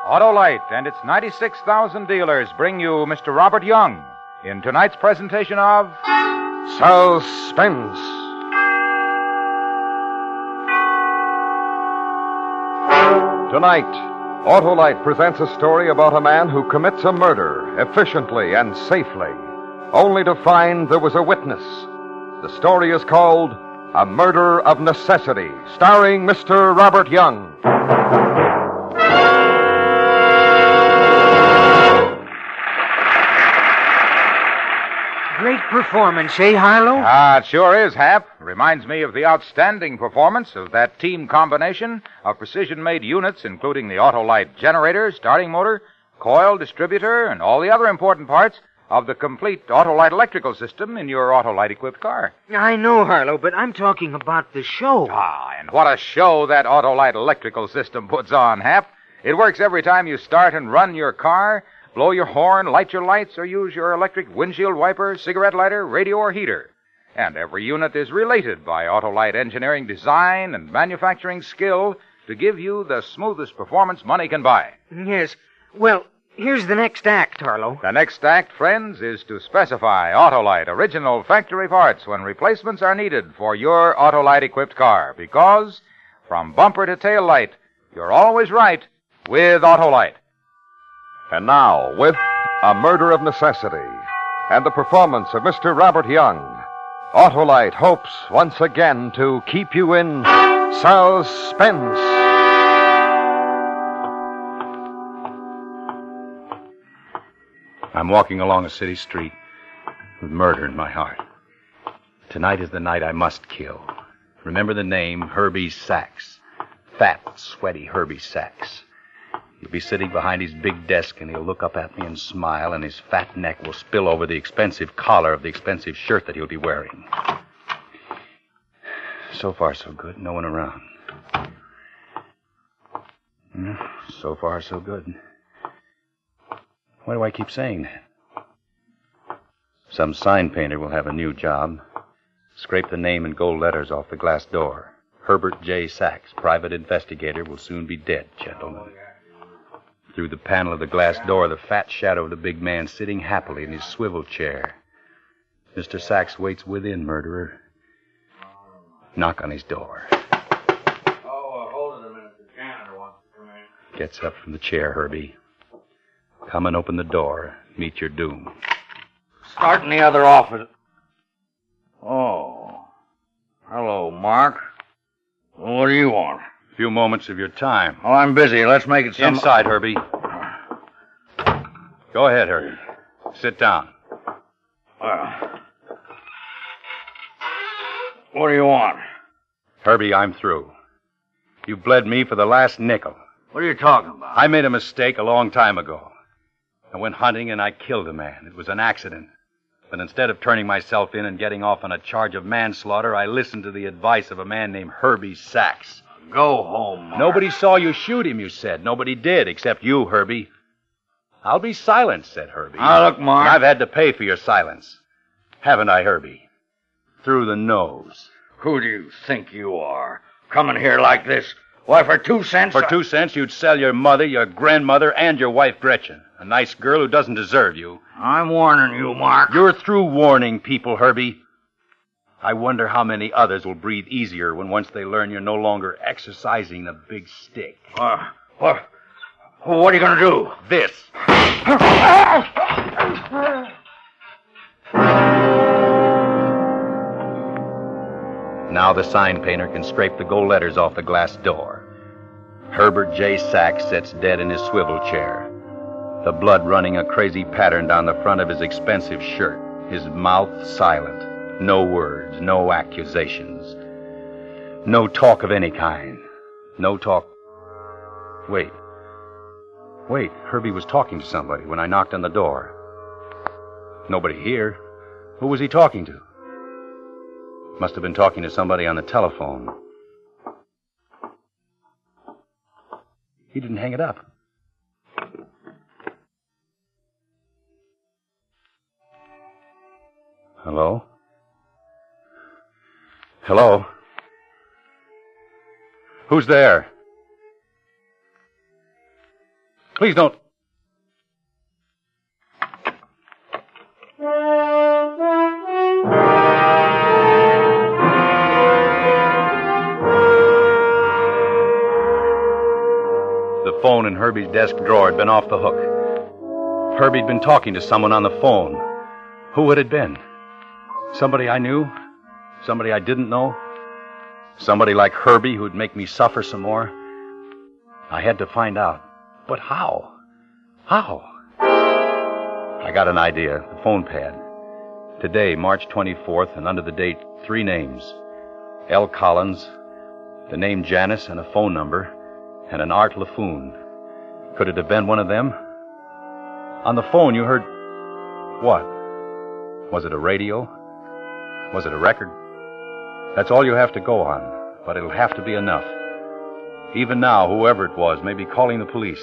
Autolite and its 96,000 dealers bring you Mr. Robert Young in tonight's presentation of Suspense. Tonight, Autolite presents a story about a man who commits a murder efficiently and safely, only to find there was a witness. The story is called A Murder of Necessity, starring Mr. Robert Young. Great performance, eh, Harlow? It sure is, Hap. Reminds me of the outstanding performance of that team combination of precision-made units, including the Autolite generator, starting motor, coil, distributor, and all the other important parts of the complete Autolite electrical system in your Autolite-equipped car. I know, Harlow, but I'm talking about the show. And what a show that Autolite electrical system puts on, Hap. It works every time you start and run your car, blow your horn, light your lights, or use your electric windshield wiper, cigarette lighter, radio, or heater. And every unit is related by Autolite engineering design and manufacturing skill to give you the smoothest performance money can buy. Yes. Well, here's the next act, Harlow. The next act, friends, is to specify Autolite original factory parts when replacements are needed for your Autolite-equipped car. Because, from bumper to tail light, you're always right with Autolite. And now, with A Murder of Necessity and the performance of Mr. Robert Young, Autolite hopes once again to keep you in suspense. I'm walking along a city street with murder in my heart. Tonight is the night I must kill. Remember the name, Herbie Sachs. Fat, sweaty Herbie Sachs. He'll be sitting behind his big desk, and he'll look up at me and smile, and his fat neck will spill over the expensive collar of the expensive shirt that he'll be wearing. So far, so good. No one around. So far, so good. Why do I keep saying that? Some sign painter will have a new job. Scrape the name in gold letters off the glass door. Herbert J. Sachs, private investigator, will soon be dead, gentlemen. Through the panel of the glass door, the fat shadow of the big man sitting happily in his swivel chair. Mr. Sachs waits within, murderer. Knock on his door. Hold it a minute. The janitor wants to come in. Gets up from the chair, Herbie. Come and open the door. Meet your doom. Start in the other office. Oh. Hello, Mark. What do you want? A few moments of your time. Oh, I'm busy. Let's make it some... Inside, Herbie. Go ahead, Herbie. Sit down. What do you want? Herbie, I'm through. You bled me for the last nickel. What are you talking about? I made a mistake a long time ago. I went hunting and I killed a man. It was an accident. But instead of turning myself in and getting off on a charge of manslaughter, I listened to the advice of a man named Herbie Sachs. Go home, Mark. Nobody saw you shoot him, you said. Nobody did, except you, Herbie. I'll be silent, said Herbie. Now, look, Mark. And I've had to pay for your silence. Haven't I, Herbie? Through the nose. Who do you think you are? Coming here like this? Why, for 2 cents... For 2 cents, you'd sell your mother, your grandmother, and your wife, Gretchen. A nice girl who doesn't deserve you. I'm warning you, Mark. You're through warning people, Herbie. I wonder how many others will breathe easier when once they learn you're no longer exercising the big stick. What are you going to do? This. Now the sign painter can scrape the gold letters off the glass door. Herbert J. Sachs sits dead in his swivel chair, the blood running a crazy pattern down the front of his expensive shirt, his mouth silent. No words, no accusations. No talk of any kind. No talk... Wait, Herbie was talking to somebody when I knocked on the door. Nobody here. Who was he talking to? Must have been talking to somebody on the telephone. He didn't hang it up. Hello? Hello? Who's there? Please don't. The phone in Herbie's desk drawer had been off the hook. Herbie'd been talking to someone on the phone. Who would it have been? Somebody I knew? Somebody I didn't know? Somebody like Herbie who'd make me suffer some more? I had to find out. But how? How? I got an idea. The phone pad. Today, March 24th, and under the date, 3 names. L. Collins, the name Janice, and a phone number, and an Art LaFoon. Could it have been one of them? On the phone, you heard... What? Was it a radio? Was it a record? That's all you have to go on, but it'll have to be enough. Even now, whoever it was may be calling the police.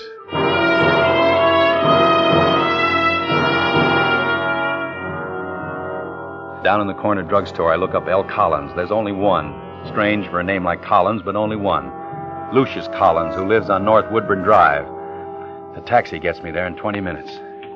Down in the corner drugstore, I look up L. Collins. There's only one. Strange for a name like Collins, but only one. Lucius Collins, who lives on North Woodburn Drive. The taxi gets me there in 20 minutes.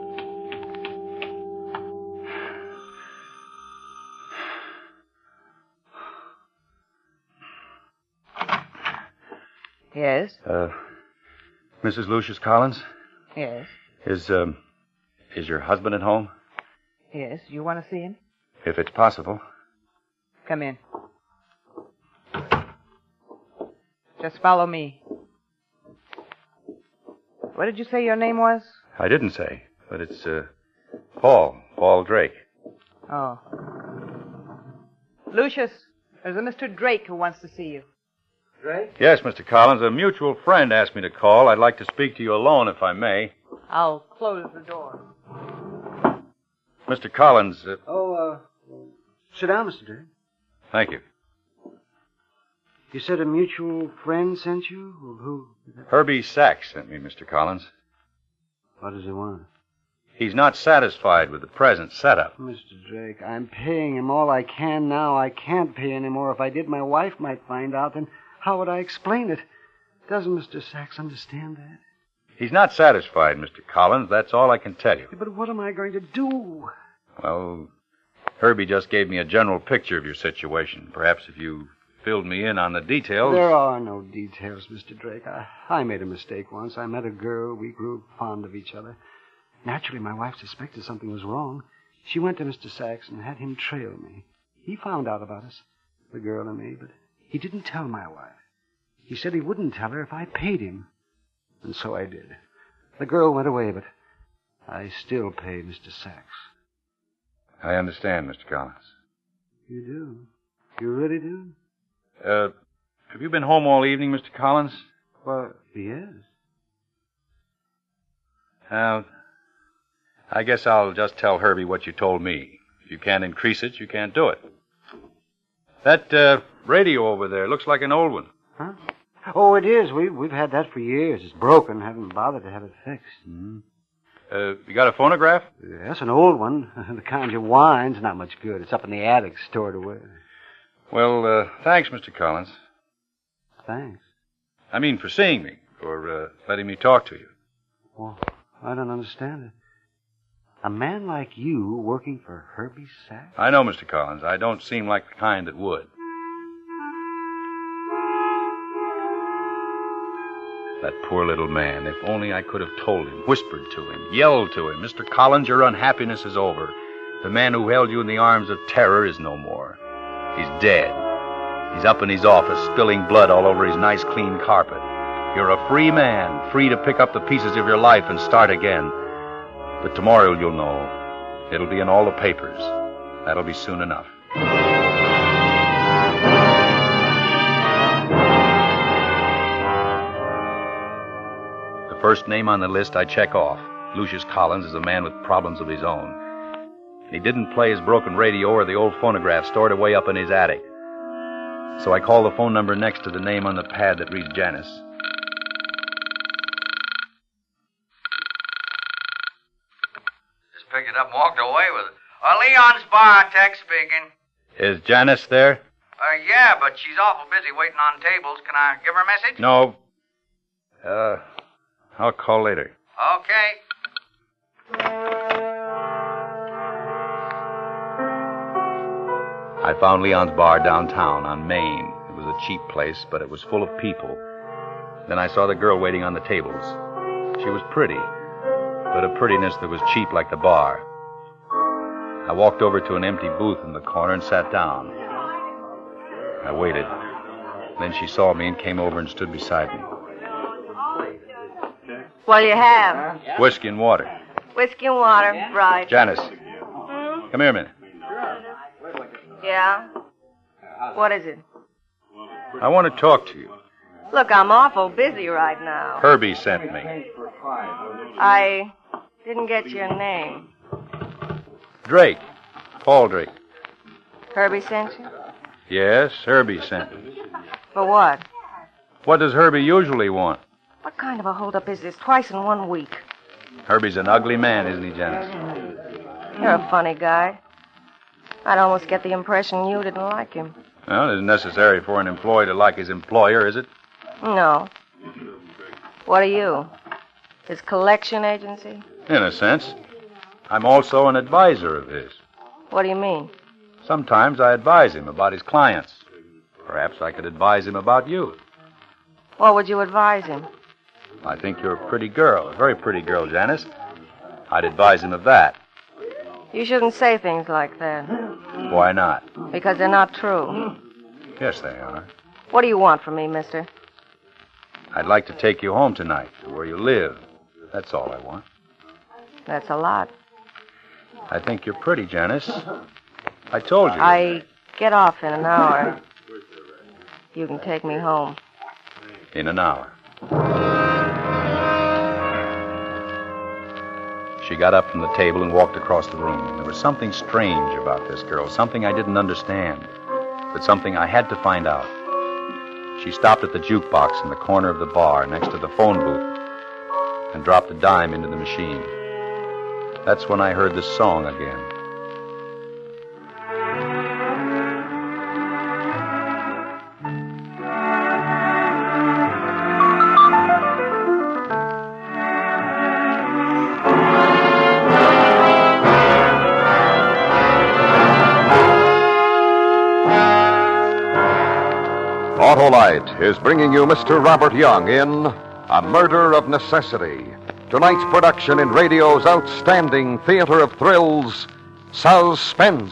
Yes? Mrs. Lucius Collins? Yes. Is your husband at home? Yes. You want to see him? If it's possible. Come in. Just follow me. What did you say your name was? I didn't say, but it's, Paul Drake. Oh. Lucius, there's a Mr. Drake who wants to see you. Drake? Yes, Mr. Collins. A mutual friend asked me to call. I'd like to speak to you alone, if I may. I'll close the door. Mr. Collins... Sit down, Mr. Drake. Thank you. You said a mutual friend sent you? Who? Herbie Sachs sent me, Mr. Collins. What does he want? He's not satisfied with the present setup. Mr. Drake, I'm paying him all I can now. I can't pay any more. If I did, my wife might find out, then how would I explain it? Doesn't Mr. Sachs understand that? He's not satisfied, Mr. Collins. That's all I can tell you. But what am I going to do? Well, Herbie just gave me a general picture of your situation. Perhaps if you filled me in on the details... There are no details, Mr. Drake. I made a mistake once. I met a girl. We grew fond of each other. Naturally, my wife suspected something was wrong. She went to Mr. Sachs and had him trail me. He found out about us, the girl and me, but he didn't tell my wife. He said he wouldn't tell her if I paid him. And so I did. The girl went away, but I still pay Mr. Sachs. I understand, Mr. Collins. You do? You really do? Have you been home all evening, Mr. Collins? Well, yes. I guess I'll just tell Herbie what you told me. If you can't increase it, you can't do it. That radio over there looks like an old one. Huh? Oh, it is. We've had that for years. It's broken. Haven't bothered to have it fixed. Mm-hmm. You got a phonograph? Yes, an old one. The kind you wind's not much good. It's up in the attic, stored away. Well, thanks, Mr. Collins. Thanks. I mean, for seeing me, for letting me talk to you. Well, I don't understand it. A man like you working for Herbie Sachs? I know, Mr. Collins. I don't seem like the kind that would. That poor little man. If only I could have told him, whispered to him, yelled to him, Mr. Collins, your unhappiness is over. The man who held you in the arms of terror is no more. He's dead. He's up in his office, spilling blood all over his nice, clean carpet. You're a free man, free to pick up the pieces of your life and start again. But tomorrow you'll know. It'll be in all the papers. That'll be soon enough. The first name on the list I check off. Lucius Collins is a man with problems of his own. He didn't play his broken radio or the old phonograph stored away up in his attic. So I call the phone number next to the name on the pad that reads Janice. Just picked it up and walked away with it. Leon's bar, Tex speaking. Is Janice there? Yeah, but she's awful busy waiting on tables. Can I give her a message? No. I'll call later. Okay. I found Leon's bar downtown on Main. It was a cheap place, but it was full of people. Then I saw the girl waiting on the tables. She was pretty, but a prettiness that was cheap like the bar. I walked over to an empty booth in the corner and sat down. I waited. Then she saw me and came over and stood beside me. What do you have? Whiskey and water. Whiskey and water, right. Janice, come here a minute. Yeah? What is it? I want to talk to you. Look, I'm awful busy right now. Herbie sent me. I didn't get your name. Drake. Paul Drake. Herbie sent you? Yes, Herbie sent me. For what? What does Herbie usually want? What kind of a holdup is this? Twice in 1 week. Herbie's an ugly man, isn't he, Janice? You're a funny guy. I'd almost get the impression you didn't like him. Well, it isn't necessary for an employee to like his employer, is it? No. What are you? His collection agency? In a sense. I'm also an advisor of his. What do you mean? Sometimes I advise him about his clients. Perhaps I could advise him about you. What would you advise him? I think you're a pretty girl, a very pretty girl, Janice. I'd advise him of that. You shouldn't say things like that. Why not? Because they're not true. Yes, they are. What do you want from me, mister? I'd like to take you home tonight, to where you live. That's all I want. That's a lot. I think you're pretty, Janice. I told you. I get off in an hour. You can take me home. In an hour. She got up from the table and walked across the room. There was something strange about this girl, something I didn't understand, but something I had to find out. She stopped at the jukebox in the corner of the bar next to the phone booth and dropped a dime into the machine. That's when I heard this song again. Autolite is bringing you Mr. Robert Young in A Murder of Necessity. Tonight's production in radio's outstanding theater of thrills, Suspense.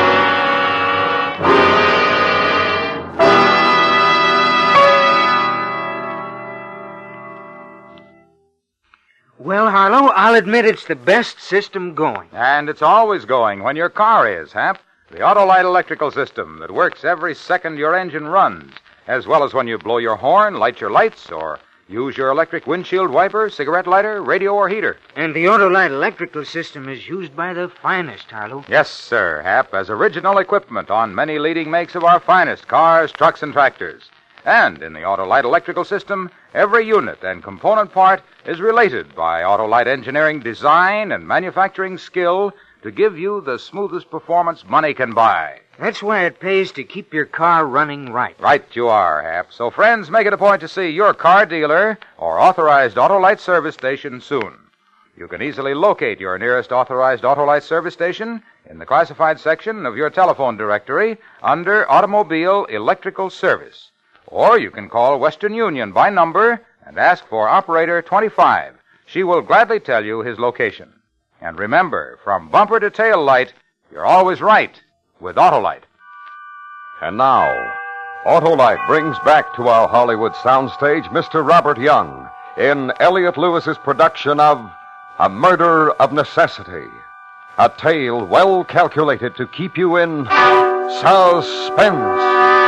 Well, Harlow, I'll admit it's the best system going. And it's always going when your car is, Hap. The Autolite electrical system that works every second your engine runs, as well as when you blow your horn, light your lights, or use your electric windshield wiper, cigarette lighter, radio, or heater. And the Autolite electrical system is used by the finest, Harlow. Yes, sir, Hap, as original equipment on many leading makes of our finest cars, trucks, and tractors. And in the Autolite electrical system, every unit and component part is related by Autolite engineering design and manufacturing skill to give you the smoothest performance money can buy. That's why it pays to keep your car running right. Right you are, Hap. So, friends, make it a point to see your car dealer or authorized Autolite service station soon. You can easily locate your nearest authorized Autolite service station in the classified section of your telephone directory under Automobile Electrical Service. Or you can call Western Union by number and ask for Operator 25. She will gladly tell you his location. And remember, from bumper to tail light, you're always right with Autolite. And now, Autolite brings back to our Hollywood soundstage Mr. Robert Young in Elliot Lewis's production of A Murder of Necessity, a tale well calculated to keep you in suspense.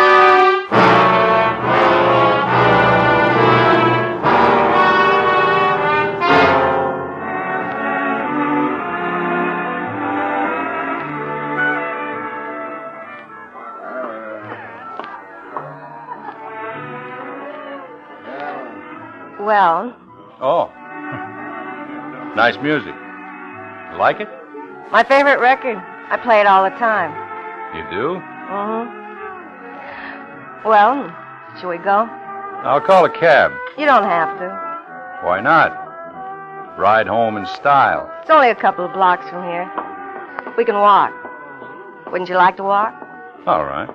Well, Oh. Nice music. You like it? my favorite record. I play it all the time. You do? Well, shall we go? I'll call a cab. You don't have to. Why not? Ride home in style. It's only a couple of blocks from here. We can walk. Wouldn't you like to walk? All right.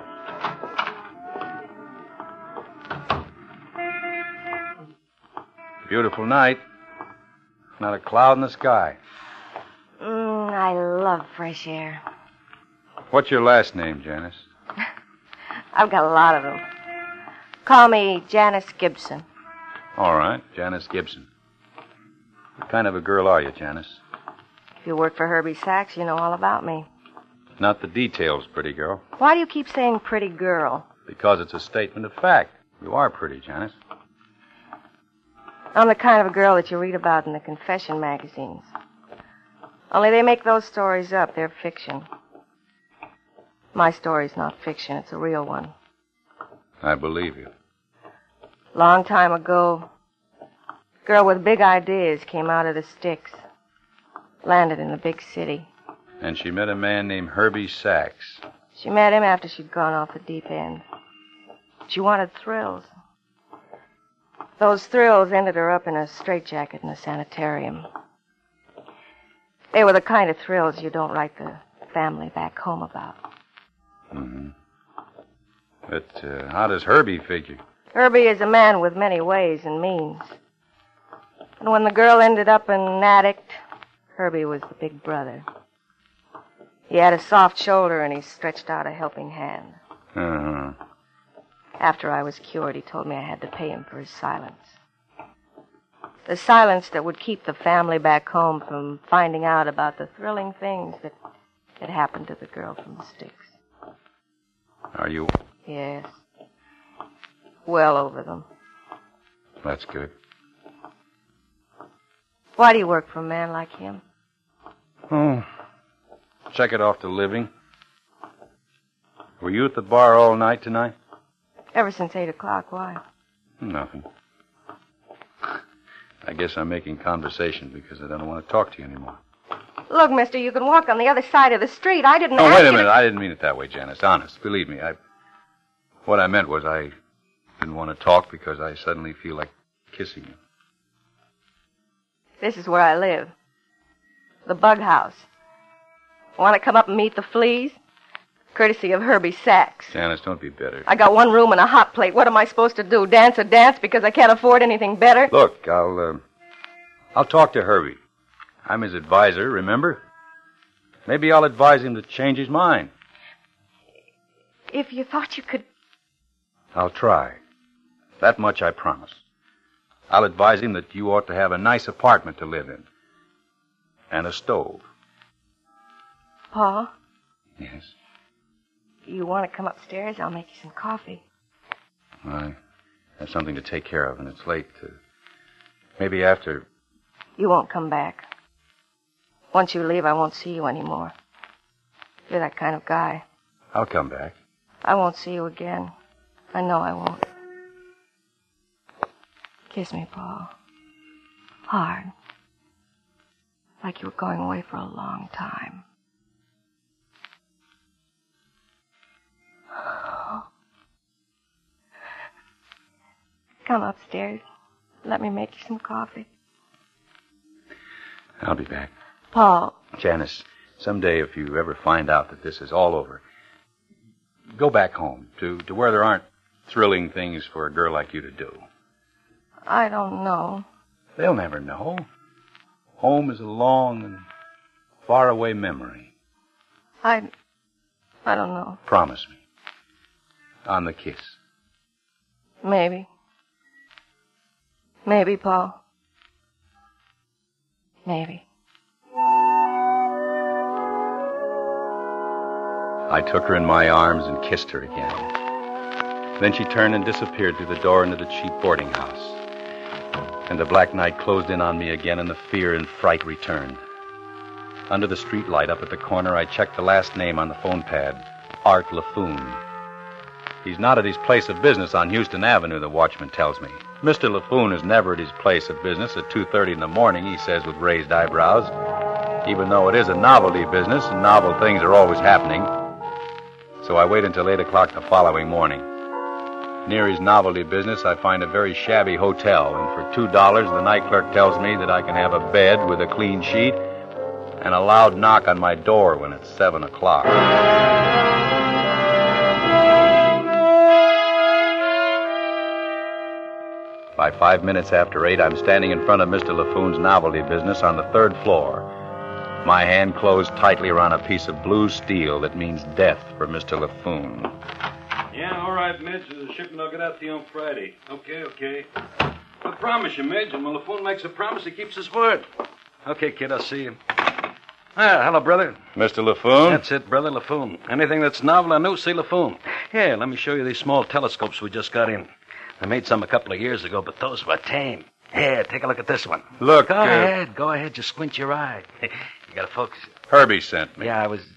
Beautiful night. Not a cloud in the sky. I love fresh air. What's your last name, Janice? I've got a lot of them. Call me Janice Gibson. All right, Janice Gibson. What kind of a girl are you, Janice? If you work for Herbie Sachs, you know all about me. Not the details, pretty girl. Why do you keep saying pretty girl? Because it's a statement of fact. You are pretty, Janice. I'm the kind of a girl that you read about in the confession magazines. Only they make those stories up. They're fiction. My story's not fiction. It's a real one. I believe you. Long time ago, a girl with big ideas came out of the sticks. Landed in the big city. And she met a man named Herbie Sachs. She met him after she'd gone off the deep end. She wanted thrills. Those thrills ended her up in a straitjacket in a sanitarium. They were the kind of thrills you don't write the family back home about. Mm-hmm. But how does Herbie figure? Herbie is a man with many ways and means. And when the girl ended up an addict, Herbie was the big brother. He had a soft shoulder and he stretched out a helping hand. Uh-huh. After I was cured, he told me I had to pay him for his silence. The silence that would keep the family back home from finding out about the thrilling things that had happened to the girl from the sticks. Are you? Yes. Well over them. That's good. Why do you work for a man like him? Oh, check it off the living. Were you at the bar all night tonight? Ever since 8 o'clock. Why? Nothing. I guess I'm making conversation because I don't want to talk to you anymore. Look, mister, you can walk on the other side of the street. I didn't ask wait a you minute. to... I didn't mean it that way, Janice. Honest. Believe me. What I meant was I didn't want to talk because I suddenly feel like kissing you. This is where I live. The bug house. Want to come up and meet the fleas? Courtesy of Herbie Sachs. Janice, don't be bitter. I got one room and a hot plate. What am I supposed to do? Dance a dance because I can't afford anything better? Look, I'll talk to Herbie. I'm his advisor, remember? Maybe I'll advise him to change his mind. If you thought you could... I'll try. That much I promise. I'll advise him that you ought to have a nice apartment to live in. And a stove. Paul? Yes? You want to come upstairs? I'll make you some coffee. I have something to take care of, and it's late. Maybe after... You won't come back. Once you leave, I won't see you anymore. You're that kind of guy. I'll come back. I won't see you again. I know I won't. Kiss me, Paul. Hard. Like you were going away for a long time. Come upstairs. Let me make you some coffee. I'll be back. Paul. Janice, someday if you ever find out that this is all over, go back home to where there aren't thrilling things for a girl like you to do. I don't know. They'll never know. Home is a long and faraway memory. I don't know. Promise me. On the kiss. Maybe. Maybe, Paul. Maybe. I took her in my arms and kissed her again. Then she turned and disappeared through the door into the cheap boarding house. And the black night closed in on me again, and the fear and fright returned. Under the street light up at the corner, I checked the last name on the phone pad, Art LaFoon. He's not at his place of business on Houston Avenue, the watchman tells me. Mr. LaFoon is never at his place of business at 2:30 in the morning, he says with raised eyebrows. Even though it is a novelty business, and novel things are always happening. So I wait until 8 o'clock the following morning. Near his novelty business, I find a very shabby hotel, and for $2, the night clerk tells me that I can have a bed with a clean sheet and a loud knock on my door when it's 7 o'clock. By 5 minutes after 8, I'm standing in front of Mr. LaFoon's novelty business on the 3rd floor. My hand closed tightly around a piece of blue steel that means death for Mr. LaFoon. Yeah, all right, Midge. The shipment will get out to you on Friday. Okay. I promise you, Midge, and when LaFoon makes a promise, he keeps his word. Okay, kid, I'll see you. Hello, brother. Mr. LaFoon? That's it, brother, LaFoon. Anything that's novel or new, see LaFoon. Here, let me show you these small telescopes we just got in. I made some a couple of years ago, but those were tame. Here, take a look at this one. Look, Go ahead. Just squint your eye. You gotta focus. Herbie sent me. Yeah, What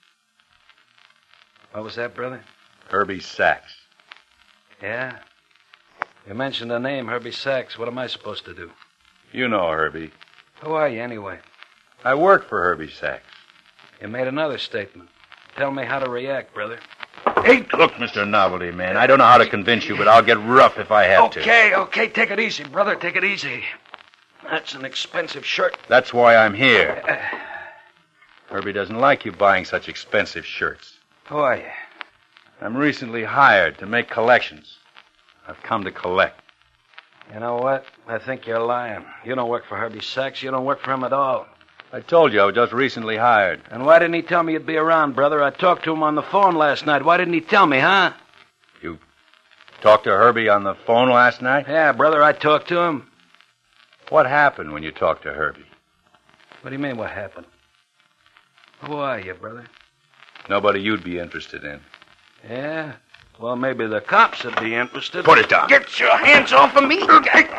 was that, brother? Herbie Sachs. Yeah? You mentioned the name, Herbie Sachs. What am I supposed to do? You know Herbie. Who are you, anyway? I work for Herbie Sachs. You made another statement. Tell me how to react, brother. Hey, look, Mr. Novelty Man, I don't know how to convince you, but I'll get rough if I have to. Okay, take it easy, brother, take it easy. That's an expensive shirt. That's why I'm here. Herbie doesn't like you buying such expensive shirts. Who are you? I'm recently hired to make collections. I've come to collect. You know what? I think you're lying. You don't work for Herbie Sachs. You don't work for him at all. I told you I was just recently hired. And why didn't he tell me you'd be around, brother? I talked to him on the phone last night. Why didn't he tell me, huh? You talked to Herbie on the phone last night? Yeah, brother, I talked to him. What happened when you talked to Herbie? What do you mean, what happened? Who are you, brother? Nobody you'd be interested in. Yeah? Well, maybe the cops would be interested. Put it down. Get your hands off of me!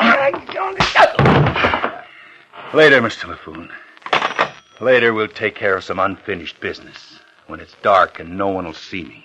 Later, Mr. LaFoon. Later, we'll take care of some unfinished business when it's dark and no one will see me.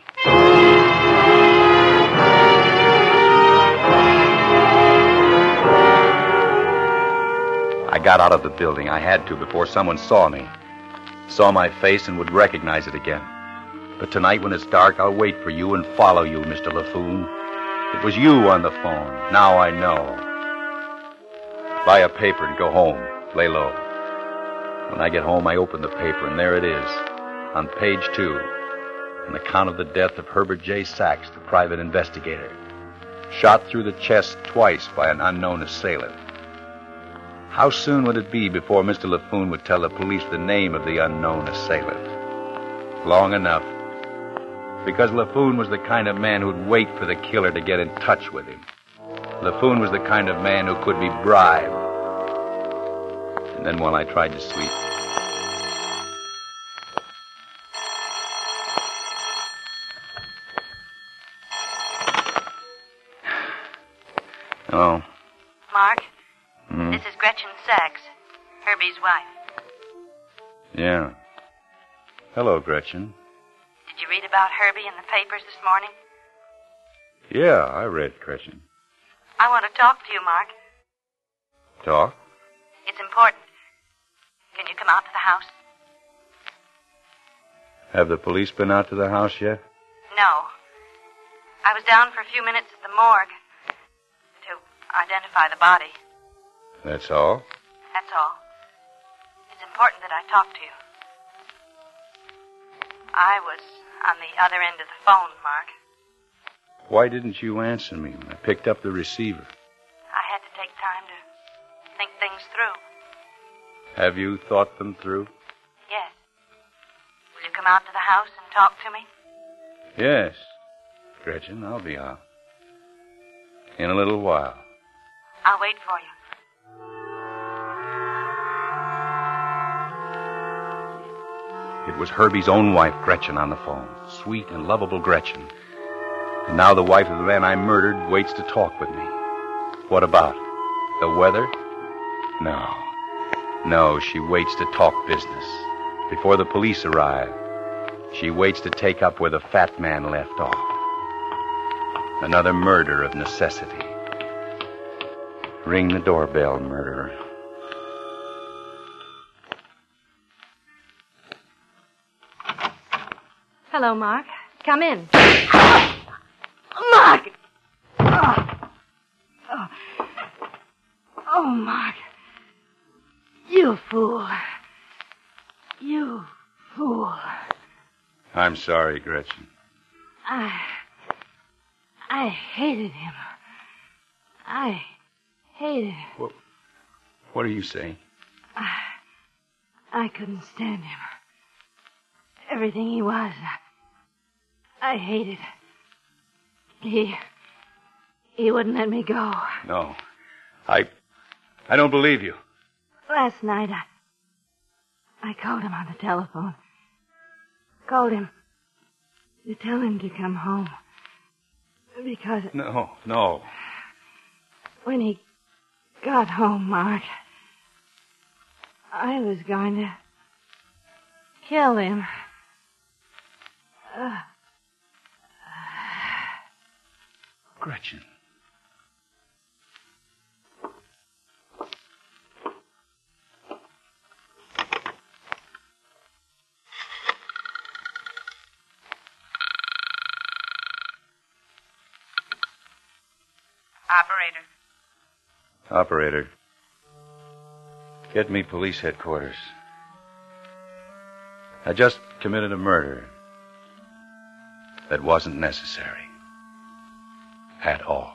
I got out of the building. I had to before someone saw me. Saw my face and would recognize it again. But tonight when it's dark, I'll wait for you and follow you, Mr. LaFoon. It was you on the phone. Now I know. Buy a paper and go home. Lay low. When I get home, I open the paper, and there it is, on page 2, an account of the death of Herbert J. Sachs, the private investigator, shot through the chest twice by an unknown assailant. How soon would it be before Mr. LaFoon would tell the police the name of the unknown assailant? Long enough, because LaFoon was the kind of man who'd wait for the killer to get in touch with him. LaFoon was the kind of man who could be bribed. And then while I tried to sleep, hello. Mark, this is Gretchen Sachs, Herbie's wife. Yeah. Hello, Gretchen. Did you read about Herbie in the papers this morning? Yeah, I read, Gretchen. I want to talk to you, Mark. Talk? It's important. Can you come out to the house? Have the police been out to the house yet? No. I was down for a few minutes at the morgue to identify the body. That's all? That's all. It's important that I talk to you. I was on the other end of the phone, Mark. Why didn't you answer me when I picked up the receiver? I had to take time to think things through. Have you thought them through? Yes. Will you come out to the house and talk to me? Yes. Gretchen, I'll be out. In a little while. I'll wait for you. It was Herbie's own wife, Gretchen, on the phone. Sweet and lovable Gretchen. And now the wife of the man I murdered waits to talk with me. What about? The weather? No. No, she waits to talk business. Before the police arrive, she waits to take up where the fat man left off. Another murder of necessity. Ring the doorbell, murderer. Hello, Mark. Come in. Mark! Oh, Mark. You fool. You fool. I'm sorry, Gretchen. I hated him. I hated him. What are you saying? I couldn't stand him. Everything he was, I hated. He wouldn't let me go. No. I don't believe you. Last night, I called him on the telephone. Called him to tell him to come home. Because... No. When he got home, Mark, I was going to kill him. Gretchen. Operator. Get me police headquarters. I just committed a murder that wasn't necessary at all.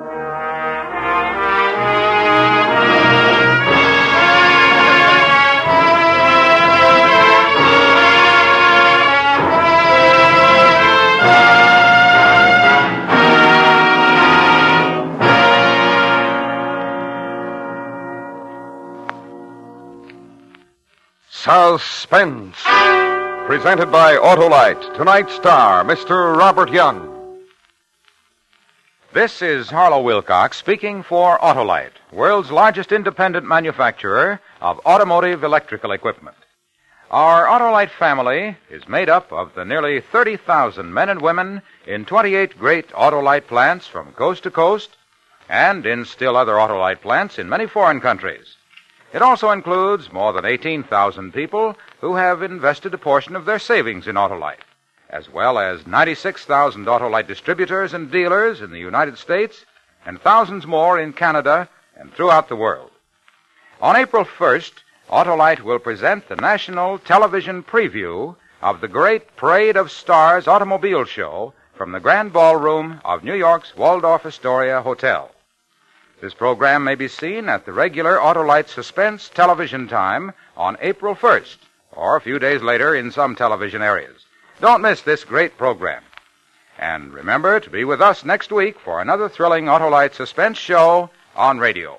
Suspense. Presented by Autolite. Tonight's star, Mr. Robert Young. This is Harlow Wilcox speaking for Autolite, world's largest independent manufacturer of automotive electrical equipment. Our Autolite family is made up of the nearly 30,000 men and women in 28 great Autolite plants from coast to coast and in still other Autolite plants in many foreign countries. It also includes more than 18,000 people who have invested a portion of their savings in Autolite, as well as 96,000 Autolite distributors and dealers in the United States and thousands more in Canada and throughout the world. On April 1st, Autolite will present the national television preview of the great Parade of Stars automobile show from the Grand Ballroom of New York's Waldorf Astoria Hotel. This program may be seen at the regular Autolite suspense television time on April 1st, or a few days later in some television areas. Don't miss this great program. And remember to be with us next week for another thrilling Autolite suspense show on radio.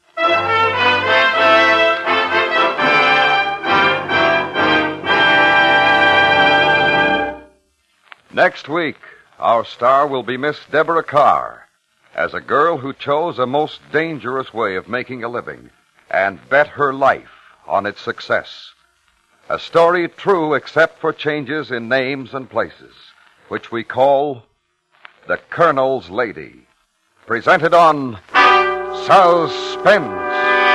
Next week, our star will be Miss Deborah Carr, as a girl who chose a most dangerous way of making a living and bet her life on its success. A story true except for changes in names and places, which we call The Colonel's Lady. Presented on Suspense.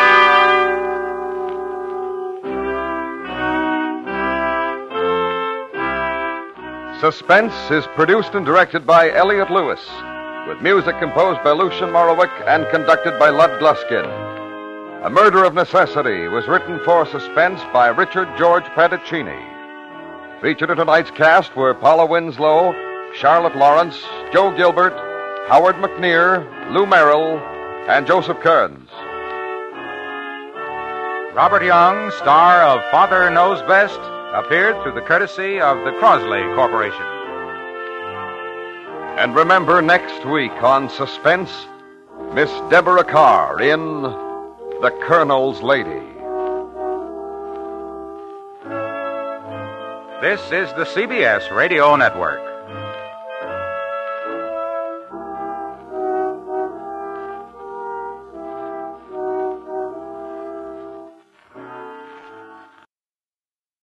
Suspense is produced and directed by Elliott Lewis, with music composed by Lucien Morawick and conducted by Lud Gluskin. A Murder of Necessity was written for Suspense by Richard George Pedicini. Featured in tonight's cast were Paula Winslow, Charlotte Lawrence, Joe Gilbert, Howard McNear, Lou Merrill, and Joseph Kearns. Robert Young, star of Father Knows Best, appeared through the courtesy of the Crosley Corporation. And remember, next week on Suspense, Miss Deborah Carr in The Colonel's Lady. This is the CBS Radio Network.